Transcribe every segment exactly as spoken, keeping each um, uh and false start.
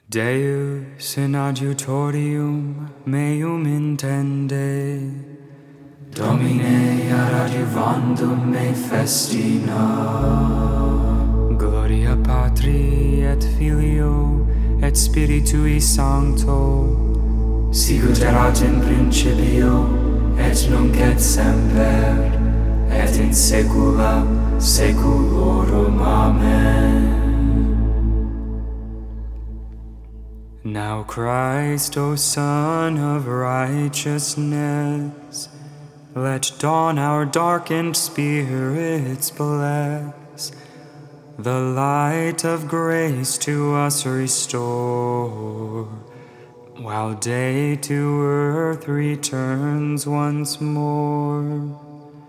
Deus in adiutorium meum intende, Domine ad adjuvandum me festina. Gloria Patri et Filio et Spiritui Sancto, sicut erat in principio et nunc et semper et in saecula saeculorum. Amen. Now Christ, O Son of righteousness, let dawn our darkened spirits bless, the light of grace to us restore, while day to earth returns once more.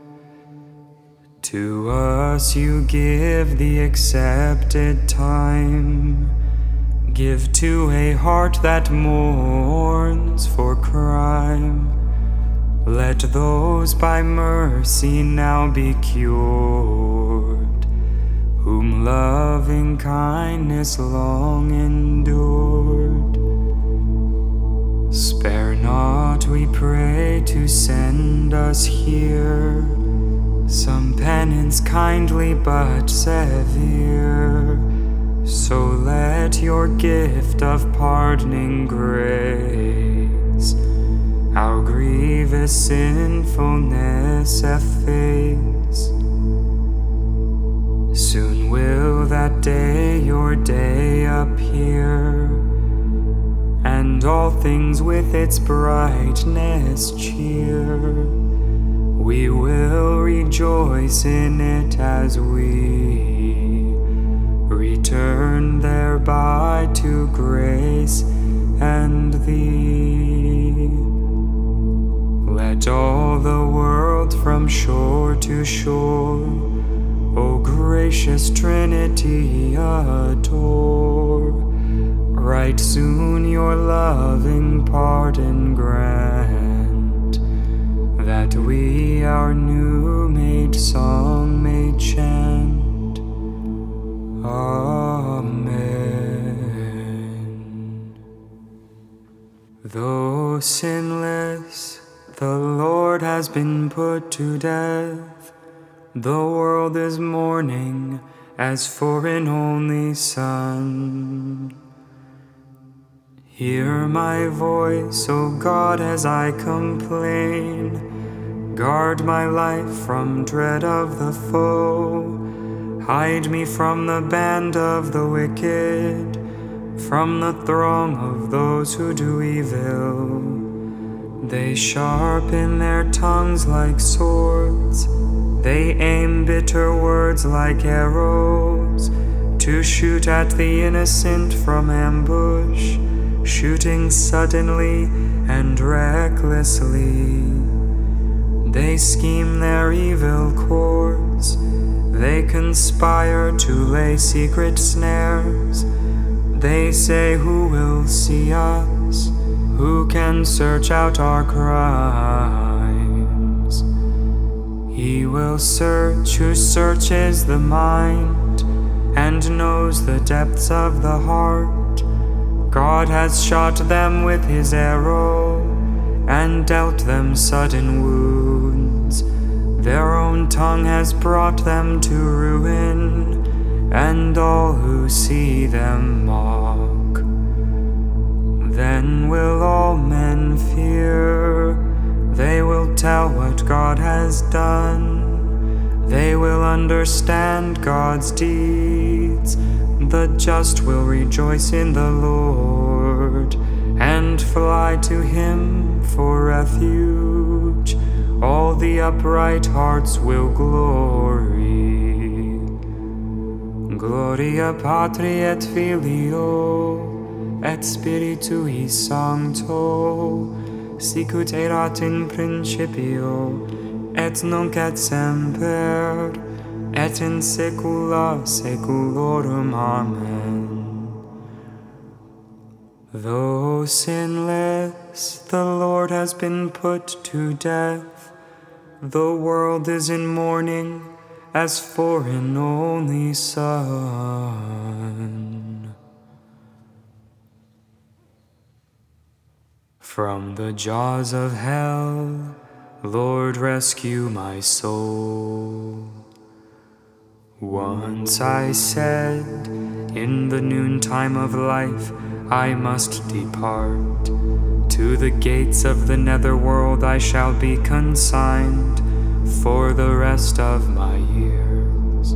To us you give the accepted time, give to a heart that mourns for crime. Let those by mercy now be cured, whom loving kindness long endured. Spare not, we pray, to send us here some penance kindly but severe. So let your gift of pardoning grace our grievous sinfulness efface. Soon will that day, your day, appear, and all things with its brightness cheer. We will rejoice in it as we return thereby to grace and thee. Let all the world from shore to shore, O gracious Trinity, adore. Right soon your loving pardon grant, that we our new-made song may chant. Amen. Though sinless, the Lord has been put to death. The world is mourning as for an only Son. Hear my voice, O God, as I complain. Guard my life from dread of the foe. Hide me from the band of the wicked, from the throng of those who do evil. They sharpen their tongues like swords. They aim bitter words like arrows, to shoot at the innocent from ambush, shooting suddenly and recklessly. They scheme their evil course. They conspire to lay secret snares. They say, who will see us? Who can search out our crimes? He will search who searches the mind and knows the depths of the heart. God has shot them with his arrow and dealt them sudden wounds. Their own tongue has brought them to ruin, and all who see them mock. Then will all men fear. They will tell what God has done. They will understand God's deeds. The just will rejoice in the Lord and fly to him for refuge. All the upright hearts will glory. Gloria Patri et Filio et Spiritui Sancto, sicut erat in principio et nunc et semper et in saecula saeculorum. Amen. Though sinless, the Lord has been put to death. The world is in mourning as for an only Son. From the jaws of hell, Lord, rescue my soul. Once I said, in the noontime of life, I must depart. To the gates of the netherworld I shall be consigned for the rest of my years.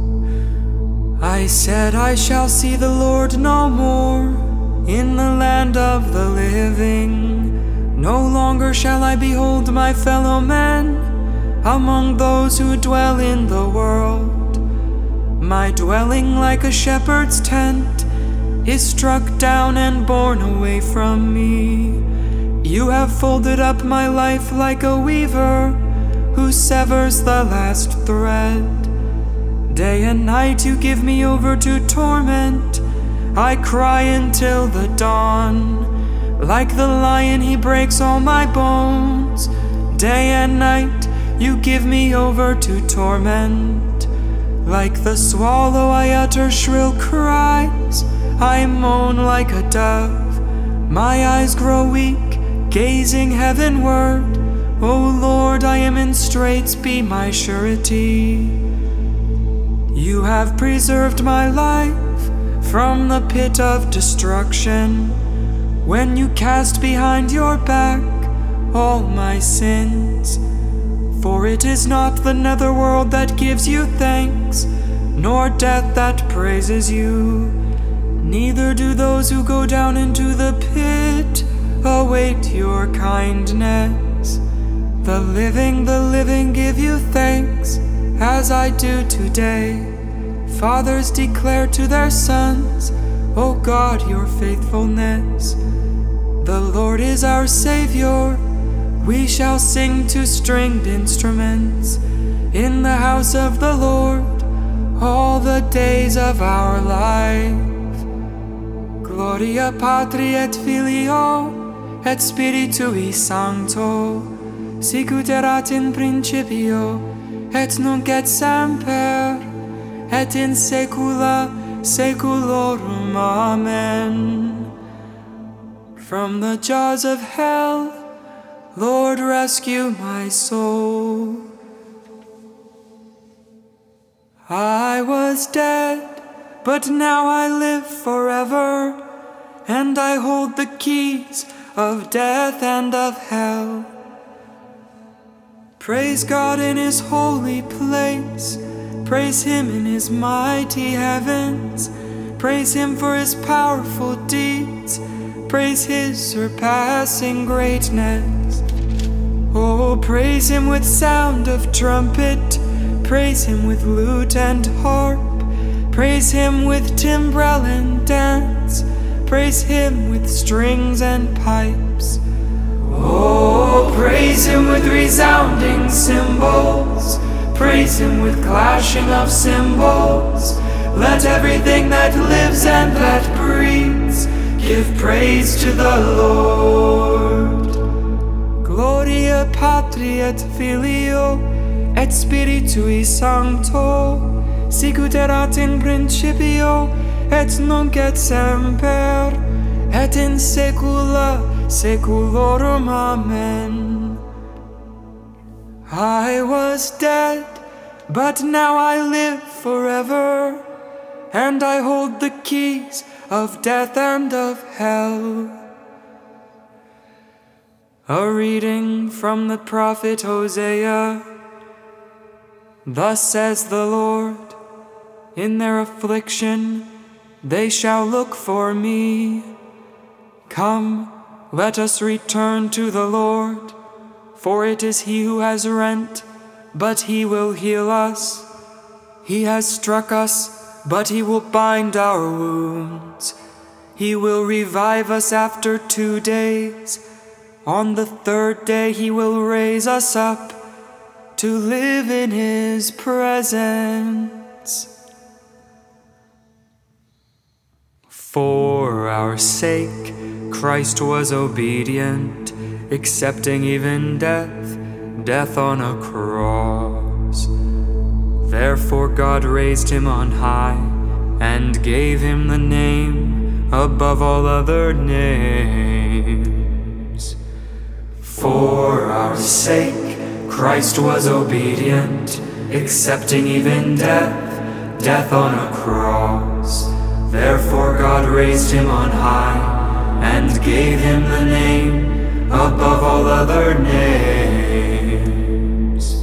I said I shall see the Lord no more in the land of the living. No longer shall I behold my fellow men among those who dwell in the world. My dwelling, like a shepherd's tent, is struck down and borne away from me. You have folded up my life like a weaver who severs the last thread. Day and night you give me over to torment. I cry until the dawn. Like the lion he breaks all my bones. Day and night you give me over to torment. Like the swallow I utter shrill cries. I moan like a dove. My eyes grow weak, gazing heavenward. O Lord, I am in straits, be my surety. You have preserved my life from the pit of destruction, when you cast behind your back all my sins. For it is not the netherworld that gives you thanks, nor death that praises you. Neither do those who go down into the pit await your kindness. The living, the living give you thanks, as I do today. Fathers declare to their sons, O God, your faithfulness. The Lord is our Savior. We shall sing to stringed instruments in the house of the Lord all the days of our life. Gloria Patri et Filio et Spiritui Sancto, sicut erat in principio et nunc et semper et in saecula saeculorum. Amen. From the jaws of hell, Lord, rescue my soul. I was dead, but now I live forever, and I hold the keys of death and of hell. Praise God in His holy place, praise Him in His mighty heavens, praise Him for His powerful deeds, praise His surpassing greatness. Oh, praise Him with sound of trumpet, praise Him with lute and harp, praise Him with timbrel and dance, praise Him with strings and pipes. Oh, praise Him with resounding cymbals, praise Him with clashing of cymbals. Let everything that lives and that breathes give praise to the Lord. Gloria Patri et Filio et Spiritui Sancto, sicut erat in principio et nunc et semper et in saecula saeculorum. Amen. I was dead, but now I live forever, and I hold the keys of death and of hell. A reading from the prophet Hosea. Thus says the Lord, in their affliction they shall look for me. Come, let us return to the Lord, for it is He who has rent, but He will heal us. He has struck us, but He will bind our wounds. He will revive us after two days. On the third day He will raise us up to live in His presence. For our sake Christ was obedient, accepting even death, death on a cross. Therefore God raised Him on high and gave Him the name above all other names, For our sake, Christ was obedient, accepting even death, death on a cross. Therefore God raised him on high, and gave him the name above all other names.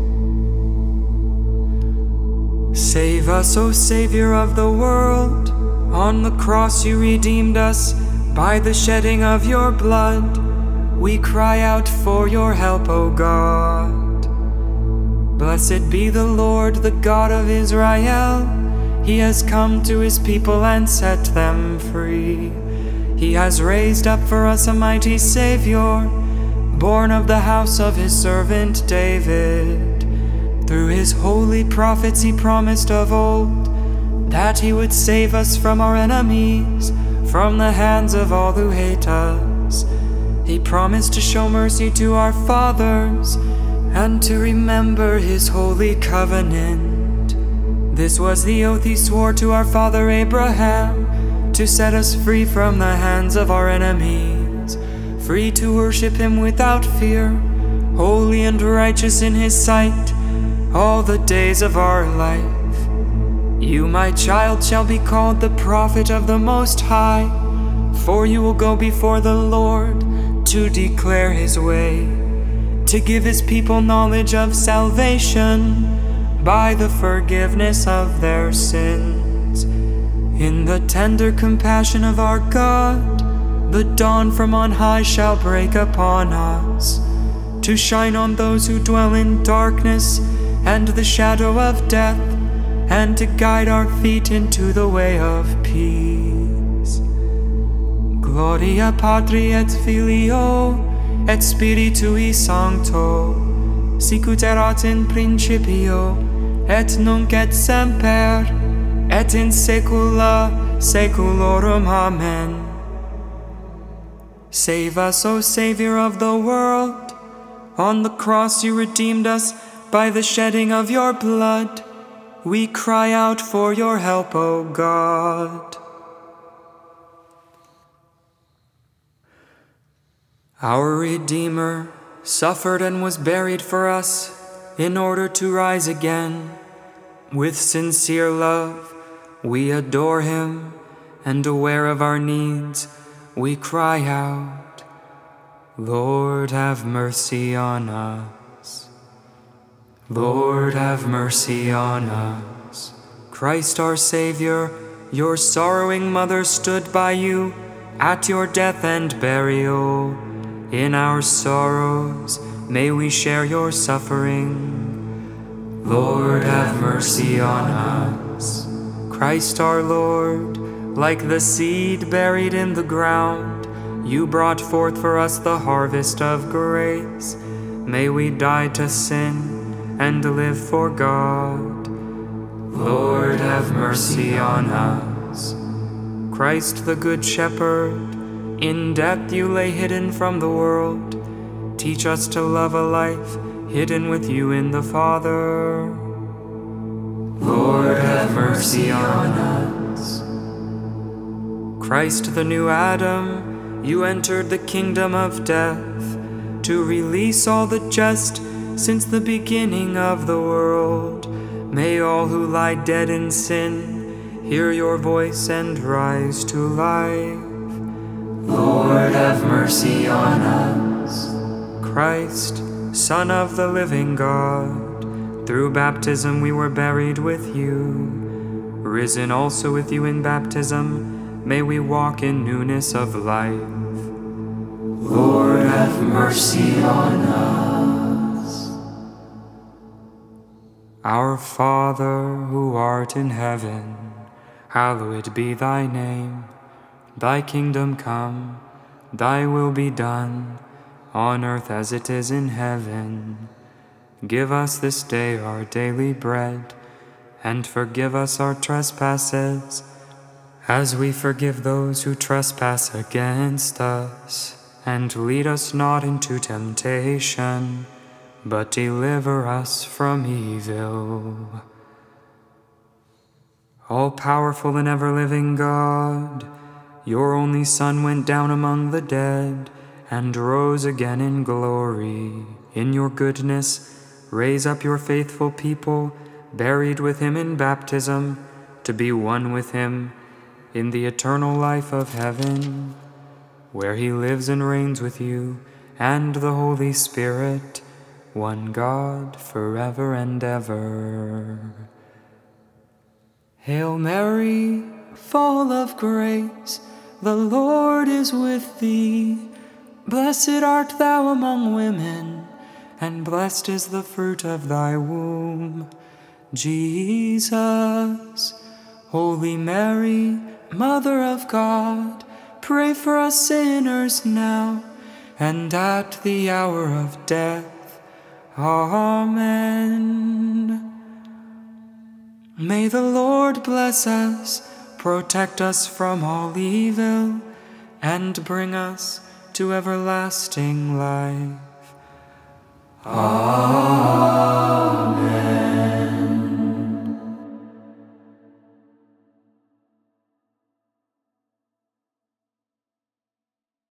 Save us, O Savior of the world. On the cross you redeemed us by the shedding of your blood. We cry out for your help, O God. Blessed be the Lord, the God of Israel. He has come to his people and set them free. He has raised up for us a mighty Savior, born of the house of his servant David. Through his holy prophets he promised of old that he would save us from our enemies, from the hands of all who hate us. He promised to show mercy to our fathers and to remember his holy covenant. This was the oath he swore to our father Abraham, to set us free from the hands of our enemies, free to worship him without fear, holy and righteous in his sight, all the days of our life. You, my child, shall be called the prophet of the Most High, for you will go before the Lord to declare his way, to give his people knowledge of salvation by the forgiveness of their sins. In the tender compassion of our God, the dawn from on high shall break upon us, to shine on those who dwell in darkness and the shadow of death, and to guide our feet into the way of peace. Gloria Patri et Filio et Spiritui Sancto, sicut erat in principio, et nunc et semper, et in saecula saeculorum. Amen. Save us, O Savior of the world. On the cross you redeemed us by the shedding of your blood. We cry out for your help, O God. Our Redeemer suffered and was buried for us in order to rise again. With sincere love, we adore him, and aware of our needs, we cry out, Lord, have mercy on us. Lord, have mercy on us. Christ our Savior, your sorrowing mother stood by you at your death and burial. In our sorrows, may we share your suffering. Lord, have mercy on us. Christ our Lord, like the seed buried in the ground, you brought forth for us the harvest of grace. May we die to sin and live for God. Lord, have mercy on us. Christ the Good Shepherd, in death you lay hidden from the world. Teach us to love a life hidden with you in the Father. Lord, have mercy on us. Christ the new Adam, you entered the kingdom of death to release all the just since the beginning of the world. May all who lie dead in sin hear your voice and rise to life. Lord, have mercy on us. Christ, Son of the living God, through baptism we were buried with you. Risen also with you in baptism, may we walk in newness of life. Lord, have mercy on us. Our Father, who art in heaven, hallowed be thy name. Thy kingdom come, thy will be done, on earth as it is in heaven. Give us this day our daily bread, and forgive us our trespasses, as we forgive those who trespass against us. And lead us not into temptation, but deliver us from evil. All-powerful and ever-living God, your only Son went down among the dead and rose again in glory. In your goodness, raise up your faithful people, buried with him in baptism, to be one with him in the eternal life of heaven, where he lives and reigns with you and the Holy Spirit, one God, forever and ever. Hail Mary, full of grace, the Lord is with thee. Blessed art thou among women, and blessed is the fruit of thy womb, Jesus. Holy Mary, Mother of God, pray for us sinners now and at the hour of death. Amen. May the Lord bless us, protect us from all evil, and bring us to everlasting life. Amen.